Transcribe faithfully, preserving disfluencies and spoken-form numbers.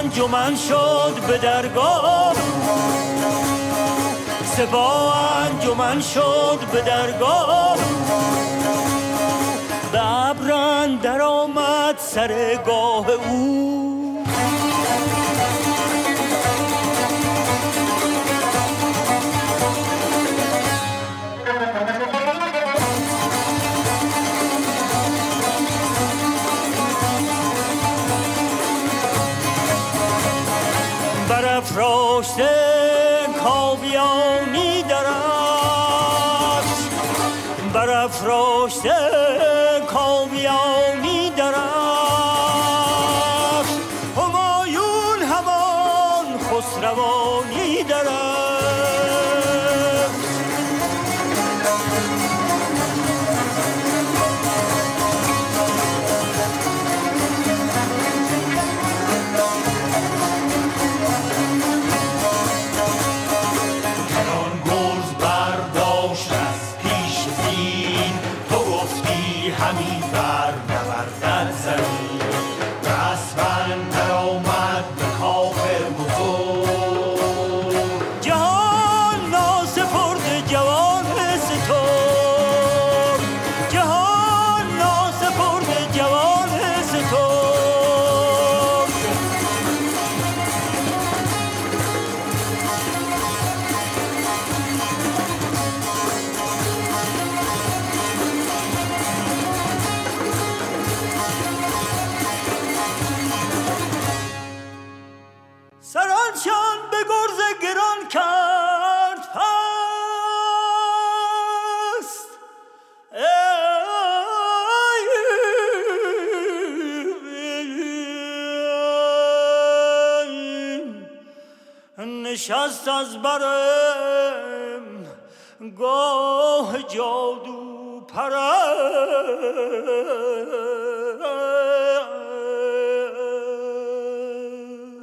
انجمن شد به درگاه سپاه انجمن شد به درگاه به ابر اندر آمد سرگاه او برافراشته کاویانی درفش برافراشته کاویانی درفش همایون همان خسروانی درفش همی بر نبردد زمین رسمن در آمد به کاخ بزرگ جهان ناسپرد جوان سترگ جهان ناسپرد جوان سترگ سرانشان به گرز گران کرد پست نشست از برم گاه جادو پرست